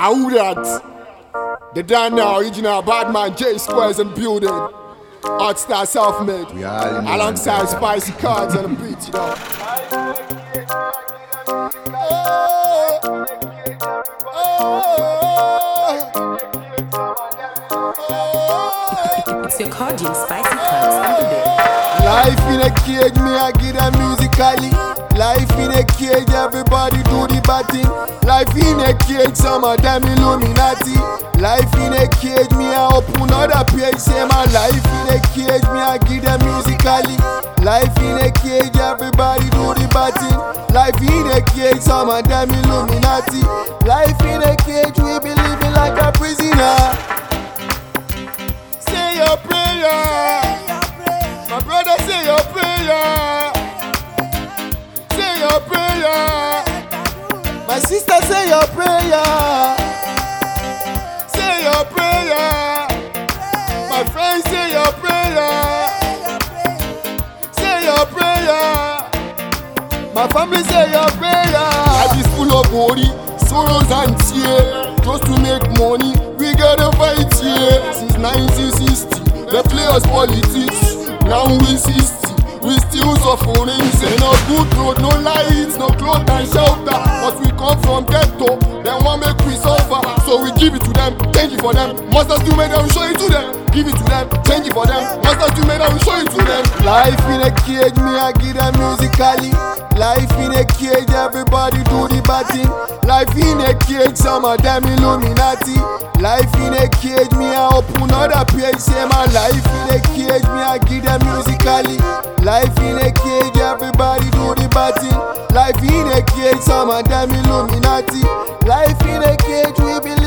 And who that? The Dan now, original Badman, J Squares and building. Art Star Self-Made. Alongside Spicy Cards on the beat, you know. It's your cardio, Spicy Cards on the beat. Life in a cage, me I get a musically. Life in a cage, everybody do the batting. Life in a cage, some of them Illuminati. Life in a cage, me I open other page. Say my life in a cage, me I get a musically. Life in a cage, everybody do the batting. Life in a cage, some of them Illuminati. Life in a cage, we be living like a prisoner. Say your prayer. My brother, say your prayer. Say your prayer. My sister, say your prayer. Say your prayer. My friend, say your prayer. Say your prayer. My family, say your prayer. Life is full of worry, sorrows and tears. Just to make money, we gotta fight here. Since 1960, they play us politics. Now we 60, we still suffering. Say no good road, no lights, no clothes and shelter. But we come from ghetto, they want make we suffer. So we give it to them, change it for them. Masters do make them, show it to them. Give it to them, change it for them. Masters do make them, show it to them. Life in a cage, me I get a musically. Life in a cage, everybody do the batting. Life in a cage, some of them Illuminati. Life in a cage, me I open other page. Say my life in a cage, me I get them musically. Life in a cage, everybody do the batting. Life in a cage, some of them Illuminati. Life in a cage, we be